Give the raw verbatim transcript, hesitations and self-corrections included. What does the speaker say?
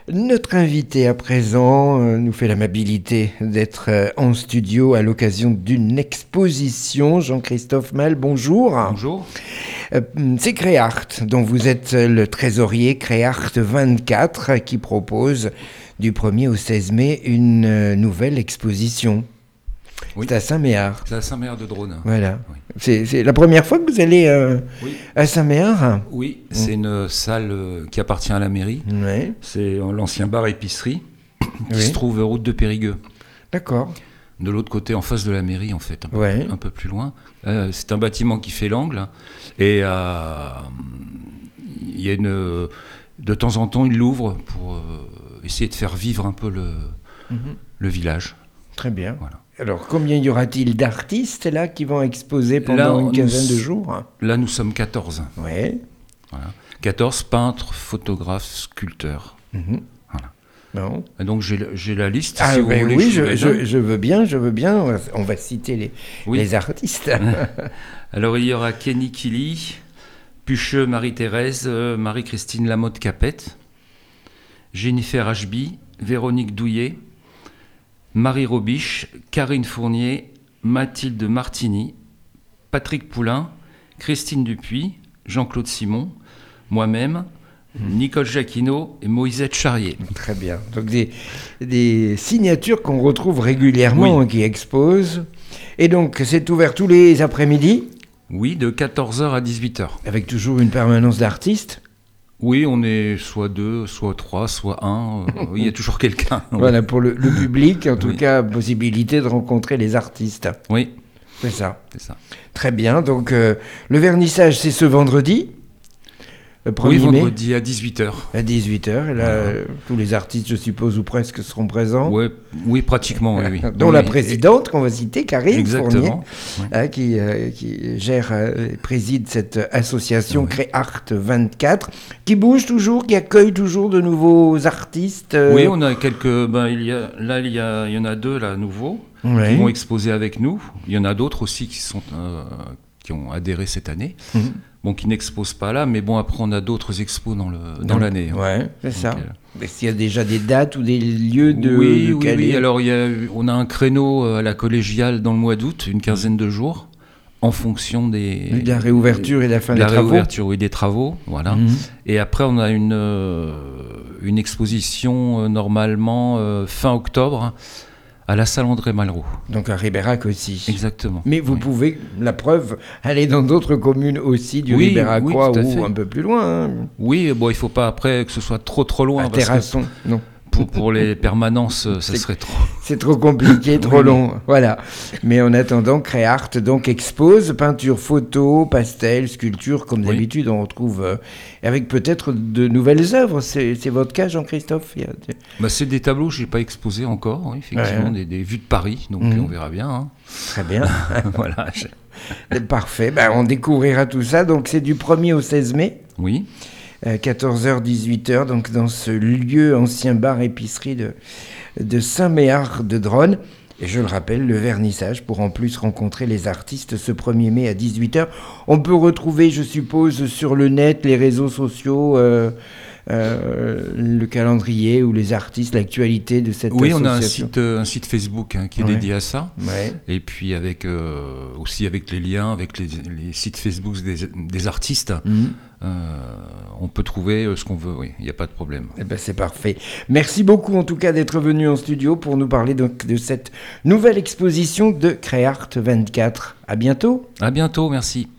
Notre invité à présent euh, nous fait l'amabilité d'être euh, en studio à l'occasion d'une exposition. Jean-Christophe Mal, bonjour. Bonjour. Euh, c'est Créart, dont vous êtes le trésorier, Créart vingt-quatre, qui propose du premier au seize mai une euh, nouvelle exposition. Oui. C'est à Saint-Méard. C'est à Saint-Méard de Drône. Voilà. Oui. C'est, c'est la première fois que vous allez euh, Oui. à Saint-Méard. Oui, c'est une salle euh, qui appartient à la mairie. Ouais. C'est euh, l'ancien bar-épicerie qui Oui. se trouve route de Périgueux. D'accord. De l'autre côté, en face de la mairie, en fait, un peu, Ouais. un peu plus loin. Euh, c'est un bâtiment qui fait l'angle. Et euh, il y a une... De temps en temps, il l'ouvre pour euh, essayer de faire vivre un peu le, Mhm. le village. Très bien. Voilà. Alors, combien y aura-t-il d'artistes là qui vont exposer pendant Là, une nous- quinzaine de jours? Là, nous sommes quatorze. Ouais. Voilà. quatorze peintres, photographes, sculpteurs. Mhm. Voilà. Bon. Et donc j'ai le- j'ai la liste. Ah si vous ben voulez, oui, je vous je, la je, donne. je veux bien, je veux bien. On va, on va citer les, Oui. les artistes. Alors il y aura Kenny Killy, Pucheux Marie-Thérèse, euh, Marie-Christine Lamotte-Capette, Jennifer Ashby, Véronique Douillet, Marie Robiche, Karine Fournier, Mathilde Martini, Patrick Poulain, Christine Dupuis, Jean-Claude Simon, moi-même, Nicole Jacquinot et Moïsette Charrier. Très bien. Donc des, des signatures qu'on retrouve régulièrement, Oui. hein, qui exposent. Et donc c'est ouvert tous les après-midi, Oui, de quatorze heures à dix-huit heures. avec toujours une permanence d'artistes. Oui, on est soit deux, soit trois, soit un. euh, oui, il y a toujours quelqu'un. Voilà, pour le, le public, en tout Oui. cas, possibilité de rencontrer les artistes. Oui, C'est ça. c'est ça. Très bien. Donc euh, le vernissage, c'est ce vendredi, le premier Oui, mai. vendredi à dix-huit heures. À dix-huit heures, et là, Voilà. euh, tous les artistes, je suppose, ou presque, seront présents. Ouais, oui, pratiquement, oui. oui. Dont Oui, la et- présidente, qu'on va citer, Karine Fournier, Exactement. Oui. hein, qui, euh, qui gère euh, et préside cette association Oui. Créart vingt-quatre, qui bouge toujours, qui accueille toujours de nouveaux artistes. euh, Oui, on a quelques. Ben, il y a, là, il y, a, il y en a deux là, nouveaux ouais. qui vont exposer avec nous. Il y en a d'autres aussi qui, sont, euh, qui ont adhéré cette année. Mhm. Bon, qui n'exposent pas là, mais bon, après, on a d'autres expos dans le dans Donc, l'année. hein. Ouais, c'est Donc, ça. euh, Est-ce qu'il y a déjà des dates ou des lieux de, oui, de oui, caler? oui. Alors, il y a, on a un créneau à la collégiale dans le mois d'août, une quinzaine de jours, en fonction des. De la réouverture et de la fin de des la travaux. réouverture, oui, des travaux, voilà. Mhm. Et après, on a une, euh, une exposition euh, normalement euh, fin octobre à la salle André Malraux. Donc à Ribérac aussi. Exactement. Mais vous Oui. pouvez, la preuve, aller dans d'autres communes aussi du Oui, Ribéracois oui, tout à ou fait. un peu plus loin. Hein. Oui, bon, il faut pas après que ce soit trop trop loin. À parce que Terrasson, non. pour, pour les permanences, euh, ça C'est- serait trop. C'est trop compliqué, trop Oui, oui. long. Voilà. Mais en attendant, Créart donc expose peinture, photo, pastel, sculpture, comme Oui. d'habitude, on retrouve euh, avec peut-être de nouvelles œuvres. C'est, c'est votre cas, Jean-Christophe? Il y a- Bah, c'est des tableaux que j'ai pas exposés encore, oui, effectivement, Ouais. des, des vues de Paris, donc Mhm. on verra bien. hein. Très bien. voilà. je- Parfait. Ben, on découvrira tout ça. Donc c'est du premier au seize mai. Oui. Euh, quatorze heures, dix-huit heures, donc dans ce lieu ancien bar-épicerie de, de Saint-Méard de Drône. Et je le rappelle, le vernissage pour en plus rencontrer les artistes ce premier mai à dix-huit heures. On peut retrouver, je suppose, sur le net, les réseaux sociaux, euh, euh, le calendrier ou les artistes, l'actualité de cette Oui, association. on a un site, euh, un site Facebook hein, qui est Ouais. dédié à ça. Ouais. Et puis avec euh, aussi avec les liens, avec les, les sites Facebook des, des artistes, Mhm. euh, on peut trouver euh, ce qu'on veut, oui, il n'y a pas de problème. Eh ben, c'est parfait. Merci beaucoup en tout cas d'être venu en studio pour nous parler donc de cette nouvelle exposition de Créart vingt-quatre. À bientôt. À bientôt, merci.